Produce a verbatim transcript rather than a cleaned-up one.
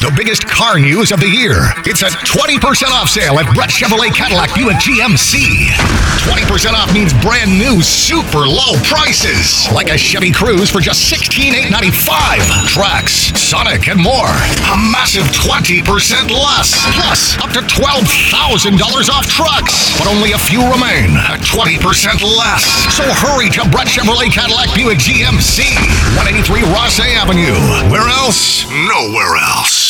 The biggest car news of the year. It's a twenty percent off sale at Brett Chevrolet Cadillac Buick G M C. twenty percent off means brand new super low prices. Like a Chevy Cruze for just sixteen thousand eight hundred ninety-five dollars. Trax, Sonic, and more. A massive twenty percent less. Plus, up to twelve thousand dollars off trucks. But only a few remain at twenty percent less. So hurry to Brett Chevrolet Cadillac Buick G M C. one eighty-three Ross Avenue. Where else? Nowhere else.